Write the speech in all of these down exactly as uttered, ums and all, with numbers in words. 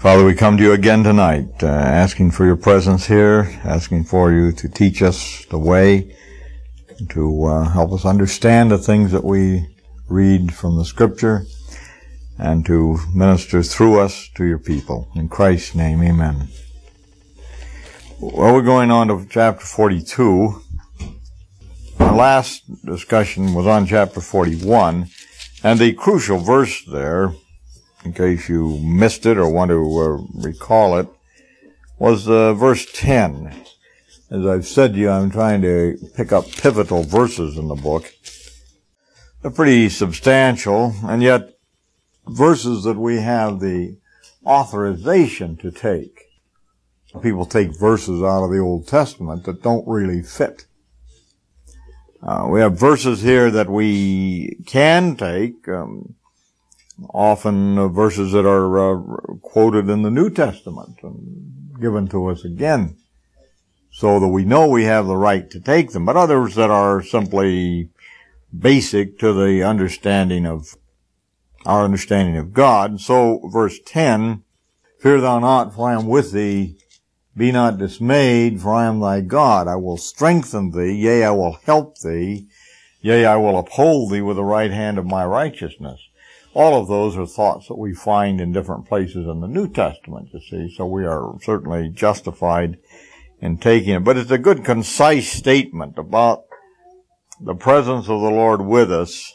Father, we come to you again tonight, uh, asking for your presence here, asking for you to teach us the way, to uh, help us understand the things that we read from the Scripture, and to minister through us to your people. In Christ's name, amen. Well, we're going on to chapter forty-two. Our last discussion was on chapter forty-one, and the crucial verse there, in case you missed it or want to uh, recall it, was uh, verse ten. As I've said to you, I'm trying to pick up pivotal verses in the book. They're pretty substantial, and yet verses that we have the authorization to take. People take verses out of the Old Testament that don't really fit. Uh, we have verses here that we can take, um, often uh, verses that are uh, quoted in the New Testament and given to us again, so that we know we have the right to take them, but others that are simply basic to the understanding of our understanding of God. So verse ten, fear thou not, for I am with thee. Be not dismayed, for I am thy God. I will strengthen thee, yea, I will help thee, yea, I will uphold thee with the right hand of my righteousness. All of those are thoughts that we find in different places in the New Testament, you see, so we are certainly justified in taking it. But it's a good, concise statement about the presence of the Lord with us,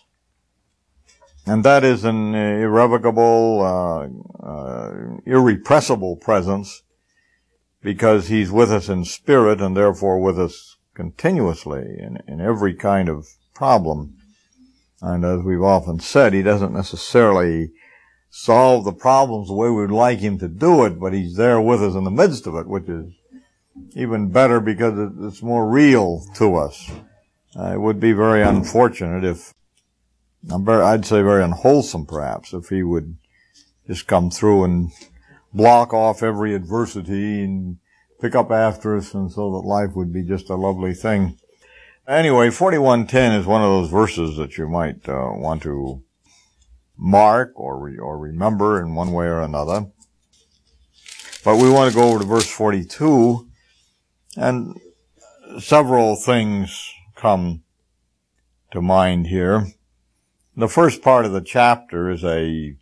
and that is an irrevocable, uh, uh, irrepressible presence, because He's with us in spirit and therefore with us continuously in, in every kind of problem. And as we've often said, He doesn't necessarily solve the problems the way we'd like Him to do it, but He's there with us in the midst of it, which is even better because it's more real to us. Uh, it would be very unfortunate if, I'd say very unwholesome perhaps, if He would just come through and block off every adversity and pick up after us, and so that life would be just a lovely thing. Anyway, forty-one ten is one of those verses that you might uh, want to mark or re- or remember in one way or another. But we want to go over to verse forty-two, and several things come to mind here. The first part of the chapter is a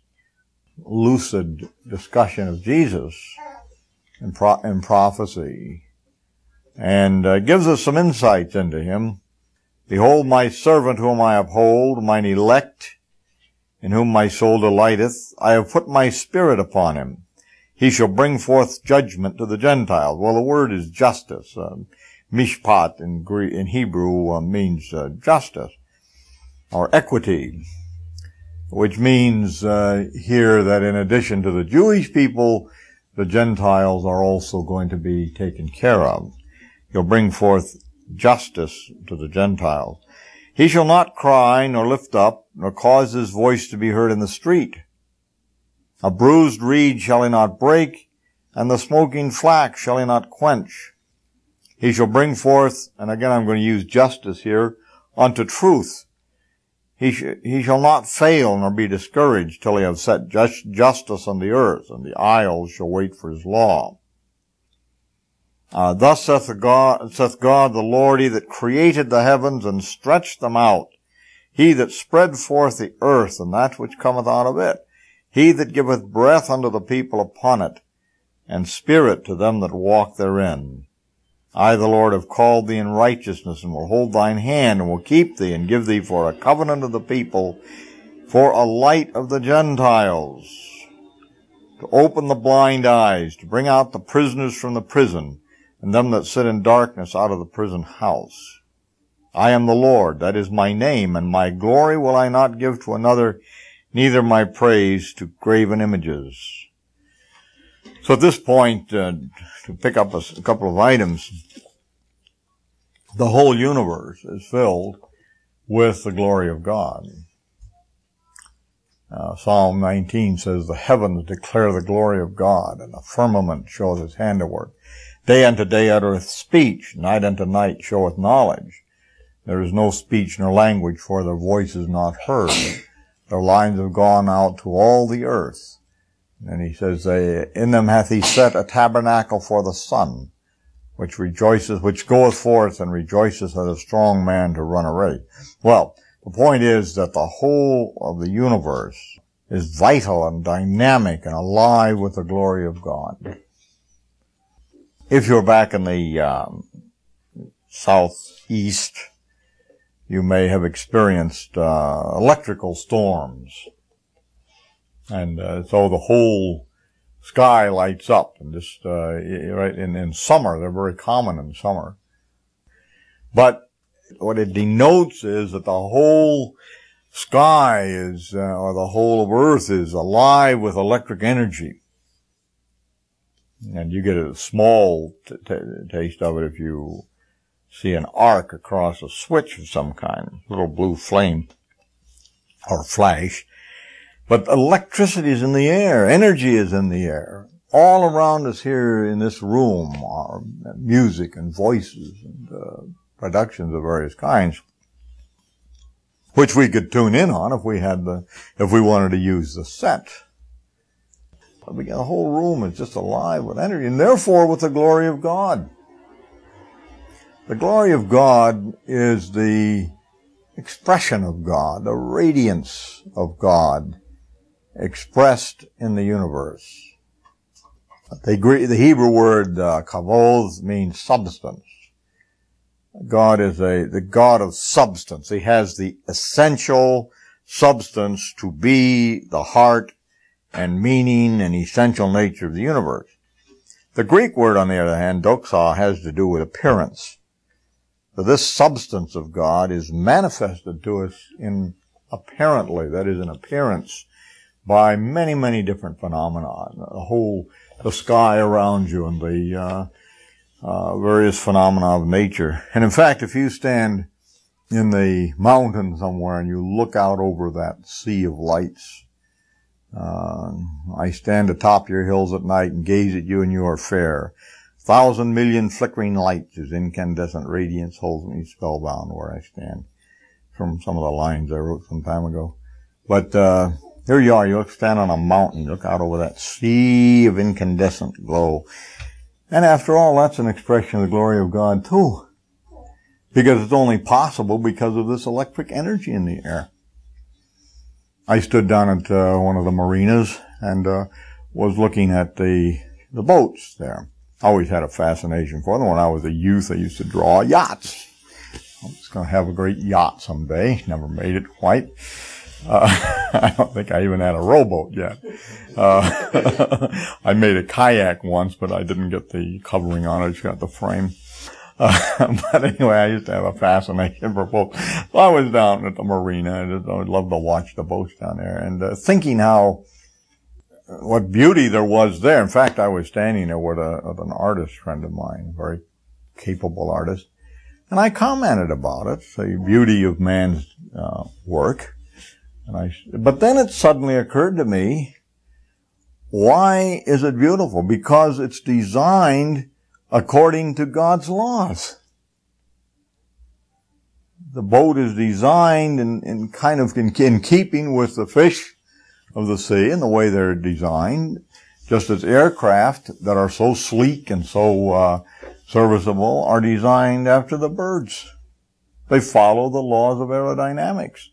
lucid discussion of Jesus in, pro- in prophecy, and uh, gives us some insights into Him. Behold my servant whom I uphold, mine elect, in whom my soul delighteth. I have put my spirit upon him. He shall bring forth judgment to the Gentiles. Well, the word is justice. Uh, mishpat in, Greek, in Hebrew uh, means uh, justice or equity, which means uh, here that in addition to the Jewish people, the Gentiles are also going to be taken care of. He'll bring forth justice to the Gentiles. He shall not cry, nor lift up, nor cause his voice to be heard in the street. A bruised reed shall he not break, and the smoking flax shall he not quench. He shall bring forth, and again I'm going to use justice here, unto truth. He, sh- he shall not fail nor be discouraged till he have set just- justice on the earth, and the isles shall wait for his law. Uh, thus saith, the God, saith God the Lord, He that created the heavens and stretched them out, He that spread forth the earth and that which cometh out of it, He that giveth breath unto the people upon it, and spirit to them that walk therein. I, the Lord, have called thee in righteousness, and will hold thine hand, and will keep thee, and give thee for a covenant of the people, for a light of the Gentiles, to open the blind eyes, to bring out the prisoners from the prison, and them that sit in darkness out of the prison house. I am the Lord, that is my name, and my glory will I not give to another, neither my praise to graven images. So at this point, uh, to pick up a, a couple of items, the whole universe is filled with the glory of God. Uh, Psalm nineteen says, the heavens declare the glory of God, and the firmament showeth his handiwork. Day unto day uttereth speech, night unto night showeth knowledge. There is no speech nor language, for their voice is not heard. Their lines have gone out to all the earth. And he says, in them hath he set a tabernacle for the sun, which rejoices, which goeth forth and rejoiceth as a strong man to run a race. Well, the point is that the whole of the universe is vital and dynamic and alive with the glory of God. If you're back in the um, southeast, you may have experienced uh, electrical storms. And uh, so the whole sky lights up. And just uh, right in, in summer, they're very common in summer. But what it denotes is that the whole sky is, uh, or the whole of Earth is alive with electric energy. And you get a small t- t- taste of it if you see an arc across a switch of some kind, a little blue flame or flash. But electricity is in the air. Energy is in the air. All around us here in this room are music and voices and uh, productions of various kinds, which we could tune in on if we had the, if we wanted to use the set. But the whole room is just alive with energy, and therefore with the glory of God. The glory of God is the expression of God, the radiance of God expressed in the universe. The, the Hebrew word uh, kavod means substance. God is a the God of substance. He has the essential substance to be the heart and meaning and essential nature of the universe. The Greek word, on the other hand, doxa, has to do with appearance. So this substance of God is manifested to us in apparently, that is, in appearance, by many, many different phenomena. The whole, the sky around you and the uh, uh various phenomena of nature. And in fact, if you stand in the mountain somewhere and you look out over that sea of lights, uh I stand atop your hills at night and gaze at you, and you are fair. Thousand million flickering lights, whose incandescent radiance holds me spellbound where I stand. From some of the lines I wrote some time ago. But uh here you are, you stand on a mountain, you look out over that sea of incandescent glow. And after all, that's an expression of the glory of God too. Because it's only possible because of this electric energy in the air. I stood down at uh, one of the marinas and uh, was looking at the the boats there. I always had a fascination for them. When I was a youth, I used to draw yachts. I was going to have a great yacht someday. Never made it quite. Uh, I don't think I even had a rowboat yet. Uh, I made a kayak once, but I didn't get the covering on it. I just got the frame. Uh, but anyway, I used to have a fascination for boats. So I was down at the marina. I just I would love to watch the boats down there and uh, thinking how, what beauty there was there. In fact, I was standing there with, a, with an artist friend of mine, a very capable artist, and I commented about it, the beauty of man's uh, work. And I, but then it suddenly occurred to me, why is it beautiful? Because it's designed according to God's laws. The boat is designed in, in kind of in, in keeping with the fish of the sea and the way they're designed, just as aircraft that are so sleek and so uh, serviceable are designed after the birds. They follow the laws of aerodynamics.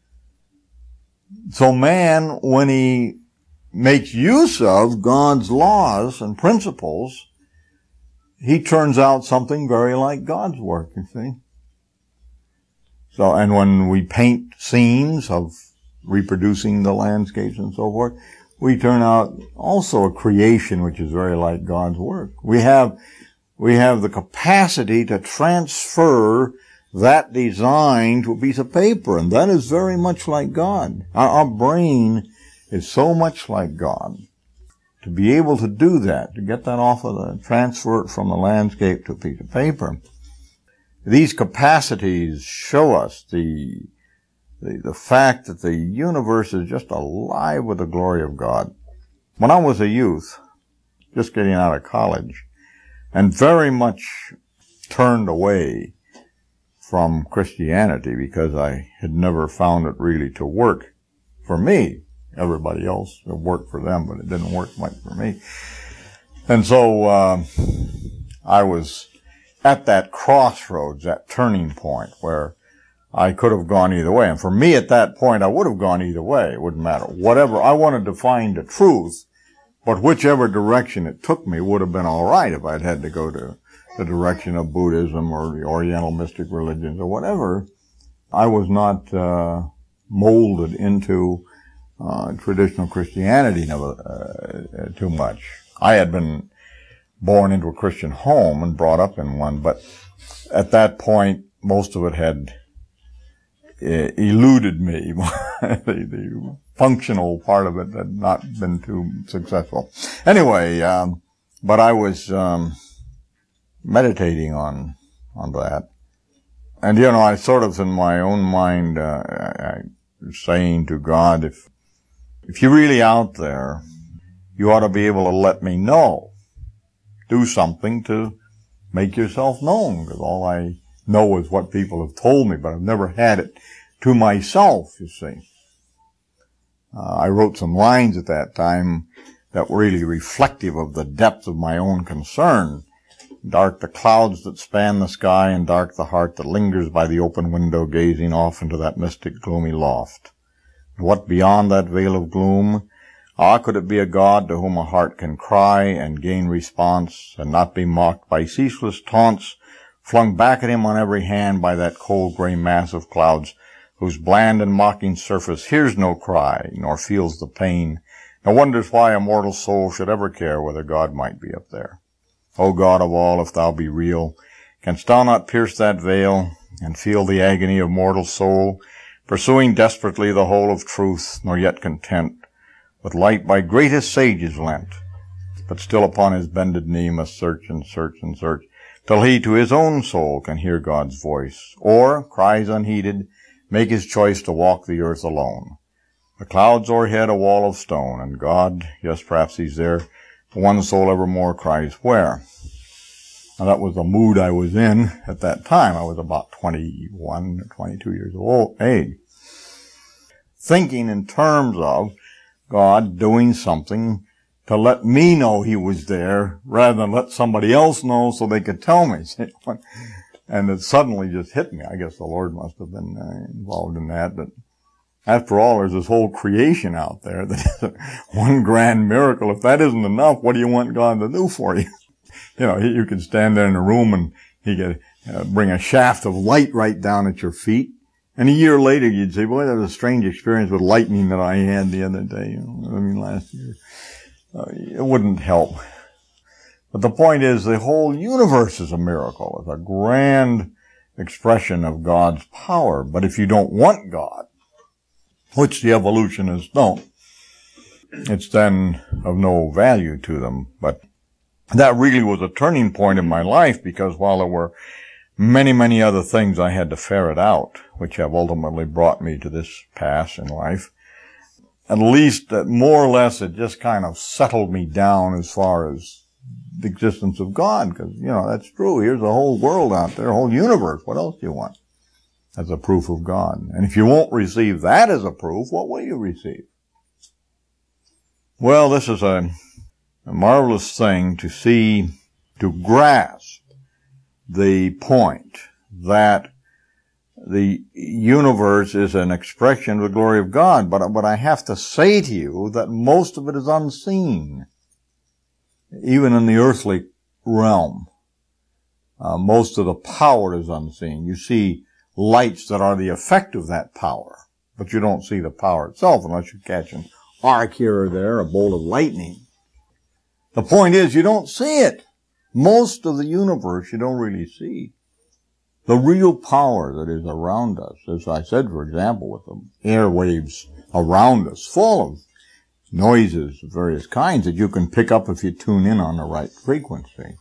So man, when he makes use of God's laws and principles, he turns out something very like God's work, you see. So, and when we paint scenes of reproducing the landscapes and so forth, we turn out also a creation which is very like God's work. We have, we have the capacity to transfer that design to a piece of paper, and that is very much like God. Our, our brain is so much like God. To be able to do that, to get that off of the, transfer it from the landscape to a piece of paper, these capacities show us the, the, the fact that the universe is just alive with the glory of God. When I was a youth, just getting out of college, and very much turned away from Christianity because I had never found it really to work for me. everybody else. It worked for them, but it didn't work much for me. And so uh, I was at that crossroads, that turning point where I could have gone either way. And for me at that point, I would have gone either way. It wouldn't matter. Whatever. I wanted to find the truth, but whichever direction it took me would have been all right if I'd had to go to the direction of Buddhism or the Oriental mystic religions or whatever. I was not uh, molded into uh, traditional Christianity never, uh, too much. I had been born into a Christian home and brought up in one, but at that point, most of it had uh, eluded me. the, the functional part of it had not been too successful. Anyway, um, but I was um, meditating on on that. And, you know, I sort of, in my own mind, uh, I, I was saying to God, if, if you're really out there, you ought to be able to let me know. Do something to make yourself known, because all I know is what people have told me, but I've never had it to myself, you see. Uh, I wrote some lines at that time that were really reflective of the depth of my own concern. Dark the clouds that span the sky, and dark the heart that lingers by the open window, gazing off into that mystic, gloomy loft. And what beyond that veil of gloom? Ah, could it be a God to whom a heart can cry and gain response, and not be mocked by ceaseless taunts, flung back at him on every hand by that cold gray mass of clouds, whose bland and mocking surface hears no cry, nor feels the pain, nor wonders why a mortal soul should ever care whether God might be up there? O God of all, if thou be real, canst thou not pierce that veil, and feel the agony of mortal soul, pursuing desperately the whole of truth, nor yet content, with light by greatest sages lent, but still upon his bended knee must search and search and search, till he to his own soul can hear God's voice, or, cries unheeded, make his choice to walk the earth alone. The clouds o'erhead a wall of stone, and God, yes, perhaps he's there, one soul evermore cries, where? Now that was the mood I was in at that time. I was about twenty-one or twenty-two years old age. Thinking in terms of God doing something to let me know he was there rather than let somebody else know so they could tell me. And it suddenly just hit me. I guess the Lord must have been uh, involved in that. But after all, there's this whole creation out there that is one grand miracle. If that isn't enough, what do you want God to do for you? You know, you could stand there in a room and he could uh, bring a shaft of light right down at your feet. And a year later, you'd say, boy, that was a strange experience with lightning that I had the other day, you know, I mean, last year. Uh, it wouldn't help. But the point is, the whole universe is a miracle. It's a grand expression of God's power. But if you don't want God, which the evolutionists don't, it's then of no value to them. But that really was a turning point in my life, because while there were many, many other things I had to ferret out, which have ultimately brought me to this pass in life, at least that more or less it just kind of settled me down as far as the existence of God, because, you know, that's true. Here's a whole world out there, a whole universe. What else do you want as a proof of God? And if you won't receive that as a proof, what will you receive? Well, this is a, a marvelous thing to see, to grasp the point that the universe is an expression of the glory of God. But, but I have to say to you that most of it is unseen. Even in the earthly realm, uh, most of the power is unseen. You see lights that are the effect of that power, but you don't see the power itself unless you catch an arc here or there, a bolt of lightning. The point is, you don't see it. Most of the universe you don't really see. The real power that is around us, as I said, for example, with the airwaves around us, full of noises of various kinds that you can pick up if you tune in on the right frequency.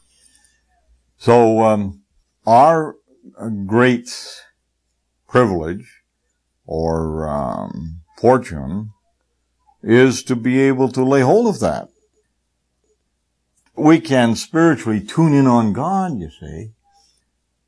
So um, our great privilege or um, fortune is to be able to lay hold of that. We can spiritually tune in on God, you see.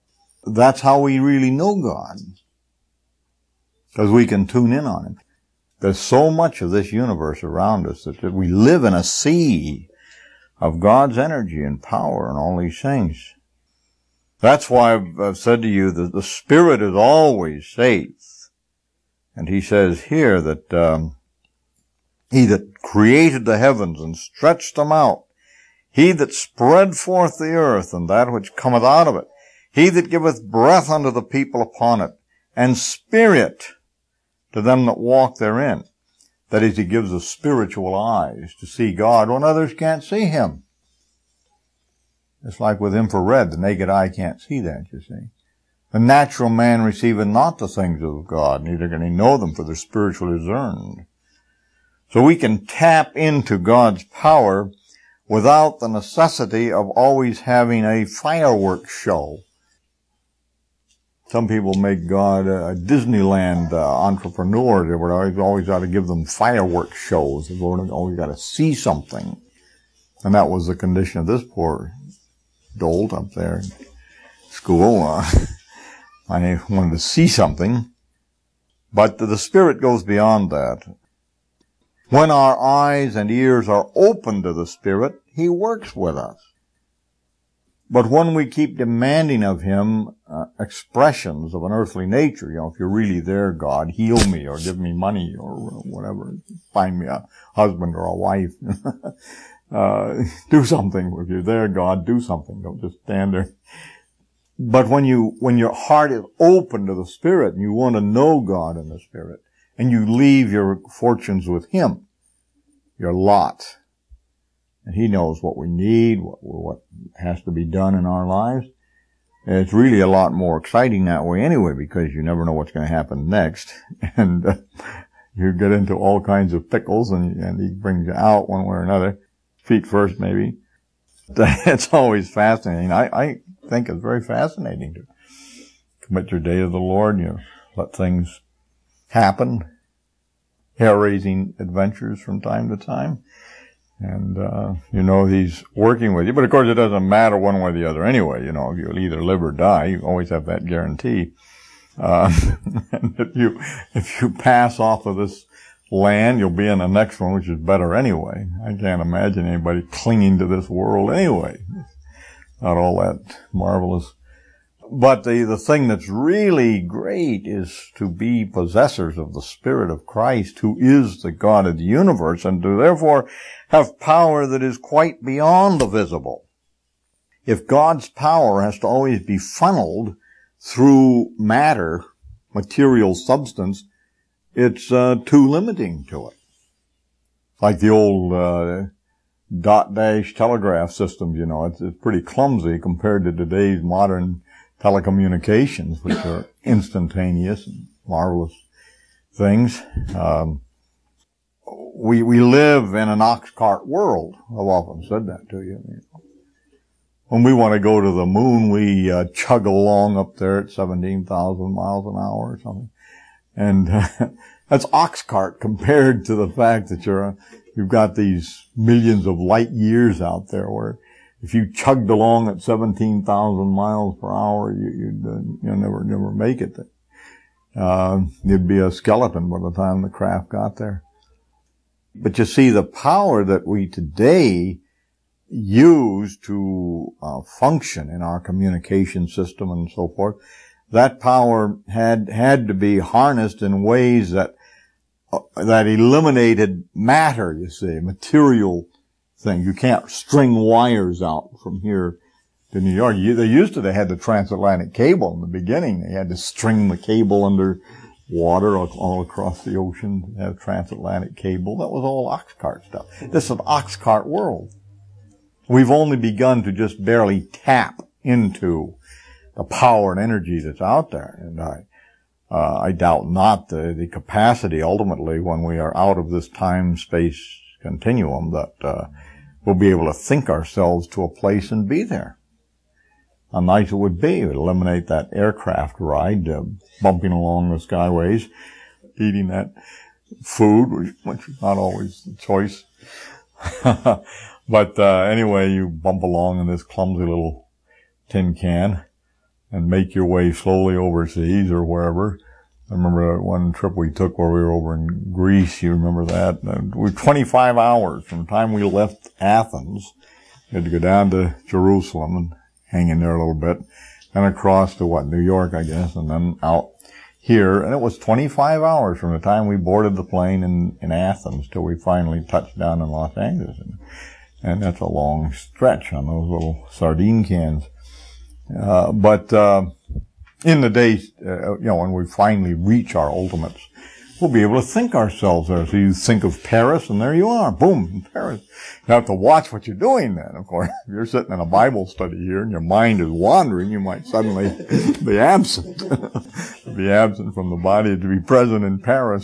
That's how we really know God, because we can tune in on Him. There's so much of this universe around us that we live in a sea of God's energy and power and all these things. That's why I've, I've said to you that the Spirit is always safe. And he says here that um, he that created the heavens and stretched them out, he that spread forth the earth and that which cometh out of it, he that giveth breath unto the people upon it, and spirit to them that walk therein. That is, he gives us spiritual eyes to see God when others can't see him. It's like with infrared, the naked eye can't see that, you see. The natural man receiveth not the things of God, neither can he know them, for they're spiritually discerned. So we can tap into God's power without the necessity of always having a fireworks show. Some people make God a Disneyland uh, entrepreneur. They would always, always got to give them fireworks shows. They've always got to see something. And that was the condition of this poor dolt up there in school. Uh, I wanted to see something. But the Spirit goes beyond that. When our eyes and ears are open to the Spirit, he works with us. But when we keep demanding of him uh, expressions of an earthly nature, you know, if you're really there, God, heal me or give me money or whatever, find me a husband or a wife, uh, do something. If you're there, God, do something. Don't just stand there. But when you, when your heart is open to the Spirit and you want to know God in the Spirit and you leave your fortunes with him, your lot, and he knows what we need, what, what has to be done in our lives. And it's really a lot more exciting that way anyway, because you never know what's going to happen next. And uh, you get into all kinds of pickles, and, and he brings you out one way or another. Feet first, maybe. It's always fascinating. I, I think it's very fascinating to commit your day to the Lord. You know, let things happen. Hair-raising adventures from time to time. And, uh, you know, he's working with you. But, of course, it doesn't matter one way or the other anyway. You know, you'll either live or die. You always have that guarantee. Uh, and if you, if you pass off of this land, you'll be in the next one, which is better anyway. I can't imagine anybody clinging to this world anyway. It's not all that marvelous. But the, the thing that's really great is to be possessors of the Spirit of Christ, who is the God of the universe, and to therefore have power that is quite beyond the visible. If God's power has to always be funneled through matter, material substance, it's uh, too limiting to it. Like the old uh, dot-dash telegraph systems, you know, it's, it's pretty clumsy compared to today's modern telecommunications, which are instantaneous and marvelous things. Um, we we live in an ox cart world. I've often said that to you. When we want to go to the moon, we uh, chug along up there at seventeen thousand miles an hour or something. And uh, that's ox cart compared to the fact that you're uh, you've got these millions of light years out there where if you chugged along at seventeen thousand miles per hour, you, you'd uh, you'll never, never make it. Uh, you'd be a skeleton by the time the craft got there. But you see, the power that we today use to uh, function in our communication system and so forth, that power had, had to be harnessed in ways that, uh, that eliminated matter, you see, material thing. You can't string wires out from here to New York. You, they used to, they had the transatlantic cable in the beginning. They had to string the cable under water all, all across the ocean, have transatlantic cable. That was all ox cart stuff. This is an ox cart world. We've only begun to just barely tap into the power and energy that's out there. And I, uh, I doubt not the, the capacity ultimately when we are out of this time-space continuum that, uh, we'll be able to think ourselves to a place and be there. How nice it would be. It would eliminate that aircraft ride, uh, bumping along the skyways, eating that food, which, which is not always the choice. But uh, anyway, you bump along in this clumsy little tin can and make your way slowly overseas or wherever. I remember one trip we took where we were over in Greece. You remember that? We were twenty-five hours from the time we left Athens. We had to go down to Jerusalem and hang in there a little bit, and across to what, New York, I guess, and then out here. And it was twenty-five hours from the time we boarded the plane in, in Athens till we finally touched down in Los Angeles. And, and that's a long stretch on those little sardine cans. Uh, but, uh, in the days, uh, you know, when we finally reach our ultimates, we'll be able to think ourselves there. So you think of Paris, and there you are, boom, in Paris. You have to watch what you're doing then, of course. If you're sitting in a Bible study here and your mind is wandering, you might suddenly be absent. be absent from the body to be present in Paris.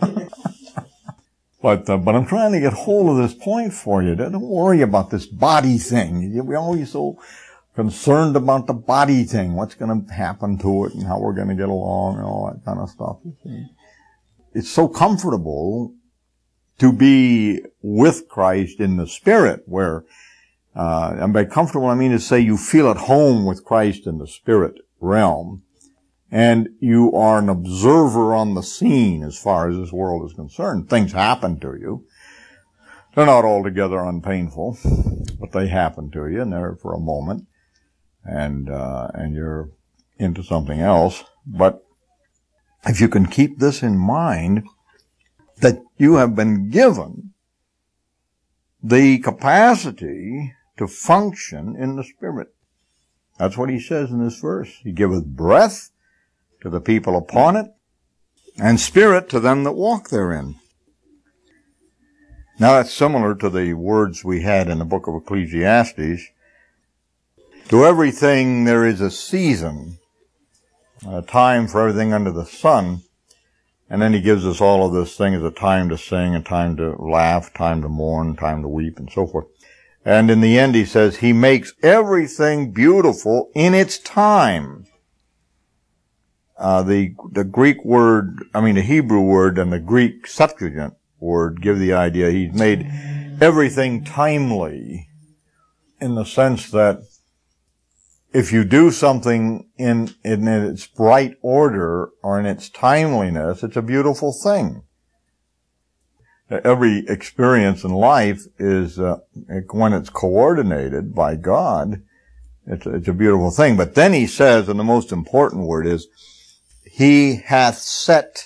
But, uh, but I'm trying to get hold of this point for you. Don't worry about this body thing. We're always so concerned about the body thing, what's going to happen to it and how we're going to get along and all that kind of stuff. You see. It's so comfortable to be with Christ in the Spirit, where, uh, and by comfortable I mean to say you feel at home with Christ in the Spirit realm, and you are an observer on the scene as far as this world is concerned. Things happen to you. They're not altogether unpainful, but they happen to you, and they're for a moment. And, uh, and you're into something else. But if you can keep this in mind, that you have been given the capacity to function in the Spirit. That's what he says in this verse. He giveth breath to the people upon it, and spirit to them that walk therein. Now that's similar to the words we had in the book of Ecclesiastes. To everything there is a season, a time for everything under the sun. And then he gives us all of this thing as a time to sing, a time to laugh, time to mourn, time to weep, and so forth. And in the end he says, he makes everything beautiful in its time. Uh, the, the Greek word, I mean the Hebrew word and the Greek Septuagint word give the idea he's made everything timely, in the sense that if you do something in, in its right order or in its timeliness, it's a beautiful thing. Every experience in life is, uh, when it's coordinated by God, it's, it's a beautiful thing. But then he says, and the most important word is, he hath set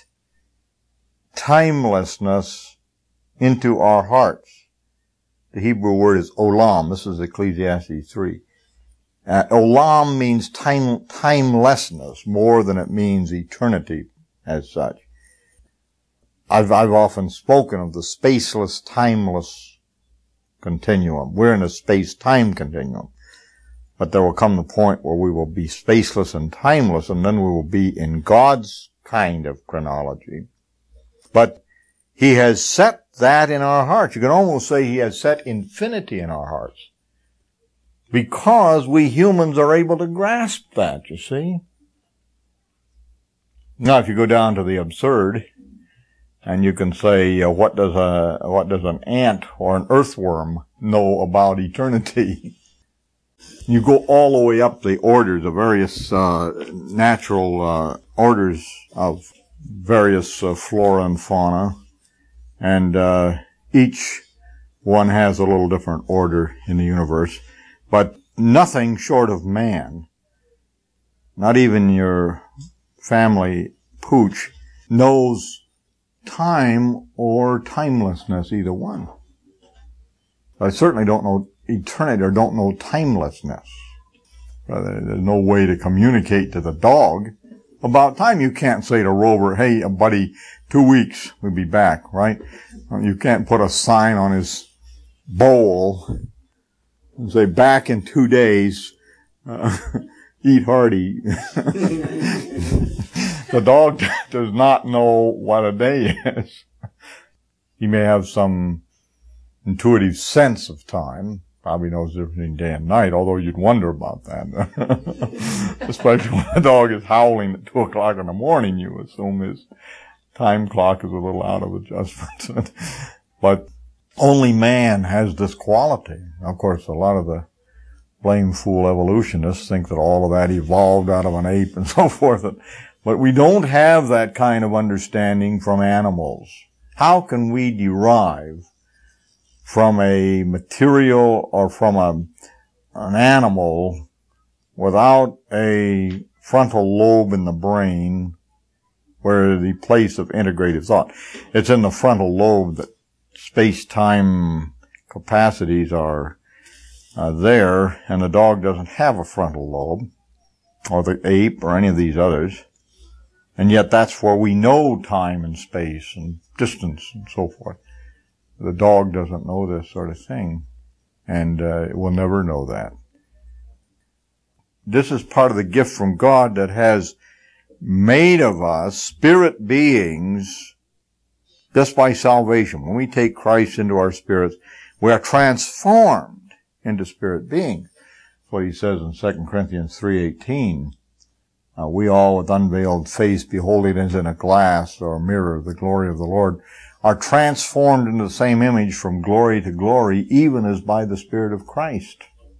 timelessness into our hearts. The Hebrew word is olam. This is Ecclesiastes three. Uh, olam means time, timelessness more than it means eternity as such. I've, I've often spoken of the spaceless, timeless continuum. We're in a space-time continuum. But there will come the point where we will be spaceless and timeless, and then we will be in God's kind of chronology. But he has set that in our hearts. You can almost say he has set infinity in our hearts. Because we humans are able to grasp that, you see. Now, if you go down to the absurd, and you can say, uh, what does a what does an ant or an earthworm know about eternity? You go all the way up the orders of various uh, natural uh, orders of various uh, flora and fauna, and uh, each one has a little different order in the universe. But nothing short of man, not even your family pooch, knows time or timelessness, either one. I certainly don't know eternity or don't know timelessness. There's no way to communicate to the dog about time. You can't say to Rover, hey, buddy, two weeks, we'll be back, right? You can't put a sign on his bowl and say, back in two days, uh, eat hearty. The dog does not know what a day is. He may have some intuitive sense of time. Probably knows the difference between day and night, although you'd wonder about that. Especially when the dog is howling at two o'clock in the morning, you assume his time clock is a little out of adjustment. But only man has this quality. Of course, a lot of the blame fool evolutionists think that all of that evolved out of an ape and so forth. But we don't have that kind of understanding from animals. How can we derive from a material or from a, an animal without a frontal lobe in the brain where the place of integrative thought? It's in the frontal lobe that space-time capacities are uh, there, and the dog doesn't have a frontal lobe, or the ape, or any of these others. And yet that's where we know time and space and distance and so forth. The dog doesn't know this sort of thing, and uh, it will never know that. This is part of the gift from God that has made of us spirit beings just by salvation. When we take Christ into our spirits, we are transformed into spirit beings. That's what he says in Second Corinthians three eighteen. Uh, we all with unveiled face, beholding as in a glass or a mirror the glory of the Lord, are transformed into the same image from glory to glory, even as by the Spirit of Christ.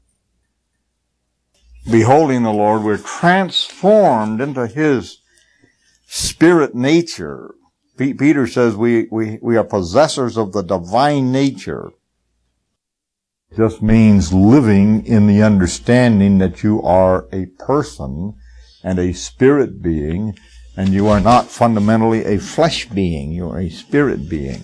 Beholding the Lord, we're transformed into His spirit nature. P- Peter says we, we, we are possessors of the divine nature. It just means living in the understanding that you are a person and a spirit being, and you are not fundamentally a flesh being. You are a spirit being.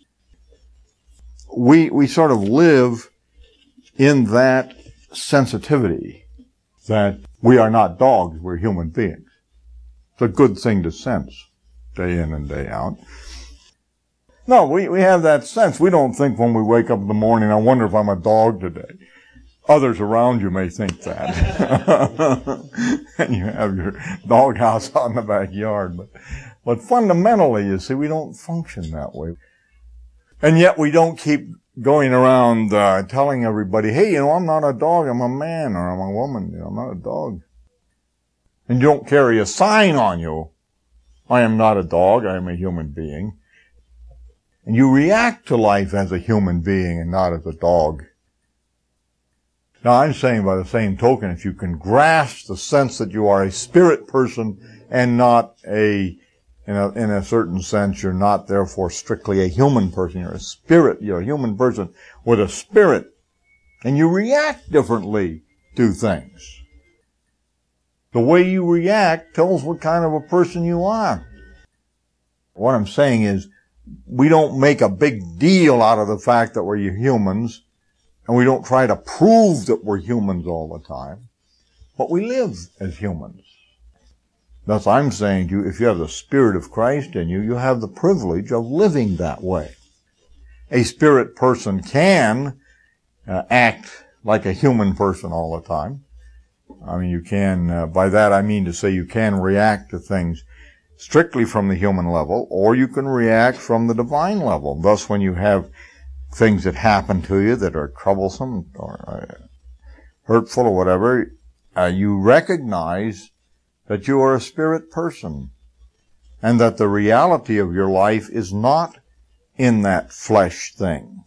We, we sort of live in that sensitivity that we are not dogs, we're human beings. It's a good thing to sense day in and day out. No, we, we have that sense. We don't think when we wake up in the morning, I wonder if I'm a dog today. Others around you may think that. And you have your doghouse out in the backyard. But, but fundamentally, you see, we don't function that way. And yet we don't keep going around uh, telling everybody, hey, you know, I'm not a dog, I'm a man, or I'm a woman, you know, I'm not a dog. And you don't carry a sign on you, I am not a dog, I am a human being. And you react to life as a human being and not as a dog. Now, I'm saying by the same token, if you can grasp the sense that you are a spirit person and not a, in a, in a certain sense, you're not therefore strictly a human person. You're a spirit. You're a human person with a spirit. And you react differently to things. The way you react tells what kind of a person you are. What I'm saying is, we don't make a big deal out of the fact that we're humans. And we don't try to prove that we're humans all the time, but we live as humans. Thus, I'm saying to you, if you have the Spirit of Christ in you, you have the privilege of living that way. A spirit person can uh, act like a human person all the time. I mean, you can, uh, by that I mean to say you can react to things strictly from the human level, or you can react from the divine level. Thus, when you have things that happen to you that are troublesome or uh, hurtful or whatever, uh, you recognize that you are a spirit person and that the reality of your life is not in that flesh thing.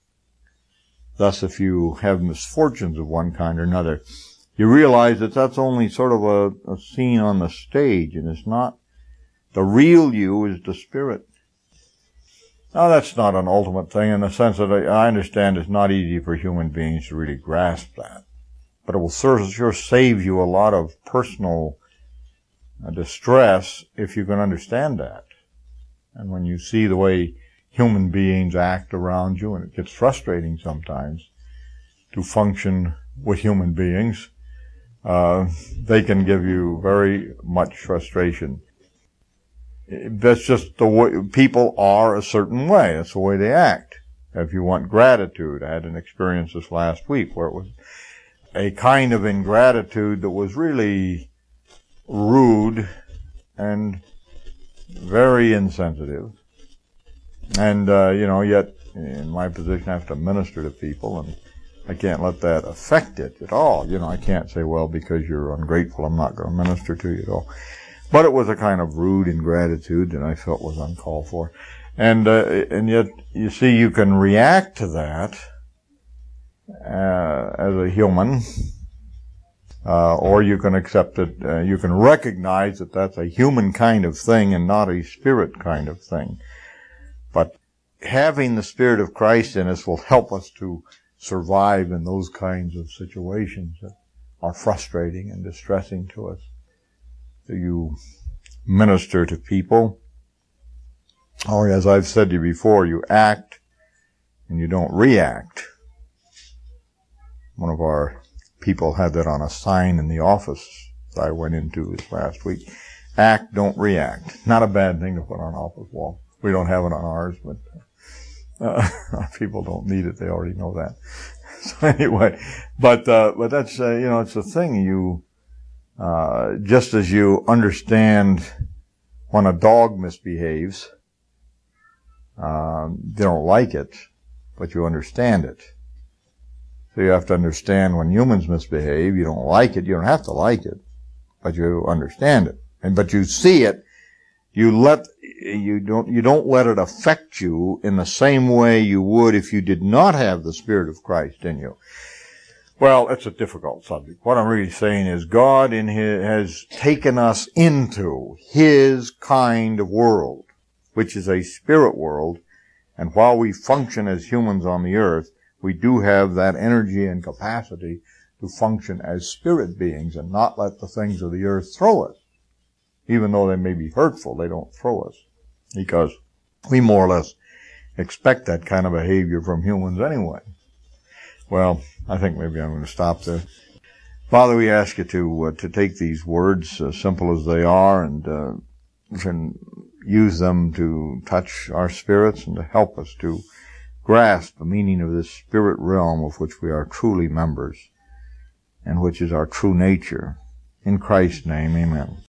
Thus, if you have misfortunes of one kind or another, you realize that that's only sort of a, a scene on the stage, and it's not, the real you is the spirit. Now, that's not an ultimate thing in the sense that I, I understand it's not easy for human beings to really grasp that. But it will sure, sure save you a lot of personal uh, distress if you can understand that. And when you see the way human beings act around you, and it gets frustrating sometimes to function with human beings, uh, they can give you very much frustration. That's just the way people are a certain way. That's the way they act. If you want gratitude, I had an experience this last week where it was a kind of ingratitude that was really rude and very insensitive. And, uh, you know, yet in my position I have to minister to people, and I can't let that affect it at all. You know, I can't say, well, because you're ungrateful, I'm not going to minister to you at all. But it was a kind of rude ingratitude that I felt was uncalled for. And, uh, and yet, you see, you can react to that, uh, as a human, Uh, or you can accept it, uh, you can recognize that that's a human kind of thing and not a spirit kind of thing. But having the Spirit of Christ in us will help us to survive in those kinds of situations that are frustrating and distressing to us. So you minister to people, or as I've said to you before, you act and you don't react. One of our people had that on a sign in the office that I went into this last week. Act, don't react. Not a bad thing to put on an office wall. We don't have it on ours, but uh, people don't need it. They already know that. So anyway, but uh, but that's uh, you know, it's a thing. You uh, just as you understand when a dog misbehaves, um, they don't like it, but you understand it. So you have to understand when humans misbehave. You don't like it. You don't have to like it, but you understand it. And but you see it. You let you don't you don't let it affect you in the same way you would if you did not have the Spirit of Christ in you. Well, it's a difficult subject. What I'm really saying is God in His has taken us into His kind of world, which is a spirit world. And while we function as humans on the earth, we do have that energy and capacity to function as spirit beings and not let the things of the earth throw us. Even though they may be hurtful, they don't throw us. Because we more or less expect that kind of behavior from humans anyway. Well, I think maybe I'm going to stop there. Father, we ask you to uh, to take these words, as simple as they are, and uh, can use them to touch our spirits and to help us to grasp the meaning of this spirit realm of which we are truly members and which is our true nature. In Christ's name, amen.